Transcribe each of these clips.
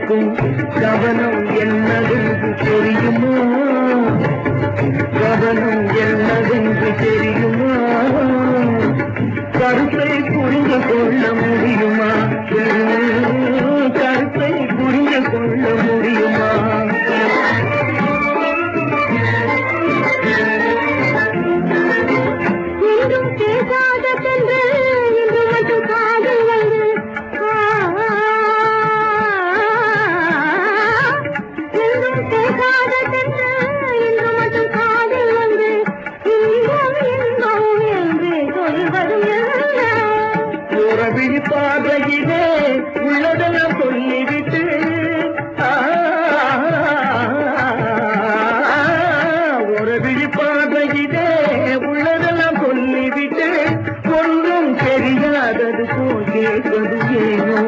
இருக்கும் கவனம் என்னதென்று தெரியுமா? கவனம் என்னதென்று தெரியுமா? கருத்தை புரிந்து கொள்ள முடியுமா? கருத்தை புரிந்து கொள்ள முடியுமா? என்றும் பேசாத சென்று என்று மட்டும் காதல் வந்து என்றும் பேசாத சென்று என்று மட்டும் காதல் வந்து இன்பம் இன்பம் என்று சொல்வதும் என்ன? உறவிழி பார்வையிலே உள்ளதெல்லாம் சொல்லிவிட்டு உறவிழி பார்வையிலே உள்ளதெல்லாம் சொல்லிவிட்டு ஒன்றும் தெரியாதது போல் கேட்பது ஏனோ?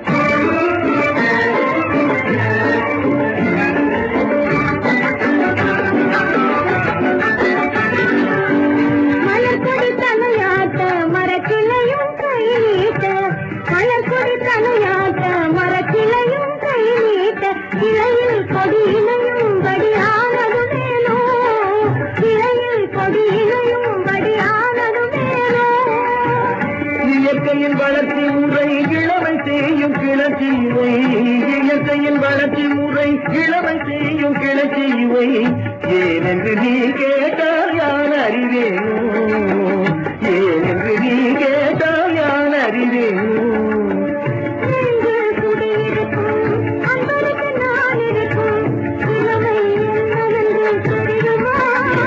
மலர்கொடி தலையாட்ட மரக்கிளையும் கை நீட்ட மலர்கொடி தலையாட்ட மரக்கிளையும் கை நீட்ட இலையில் கொடி இலையும் படியானது வேணோ இலையில் கொடி இலையும் படியானது வேணோ இயற்கையின் வளர்ச்சி முறை இளமை செய்யும் கிளர்ச்சி இவை இயற்கையின் வளர்ச்சி முறை இளமை செய்யும் கிளர்ச்சி இவை ஏனென்று நீ கேட்டால் யான் அறிவேனோ? ஏனென்று நீ கேட்டால் யான் அறிவேனோ? நெஞ்சில் குடியிருக்கும் அன்பருக்கு நான் இருக்கும் இளமை என்னவென்று தெரியுமா?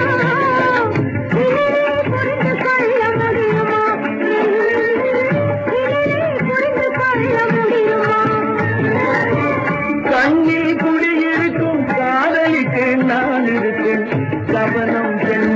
இளையை புரிந்து கொள்ள முடியுமா? இளையை புரிந்து கொள்ள முடியுமா? கண்ணில் குடியிருக்கும் காதலிக்கு நான் இருக்கேன் கவனம்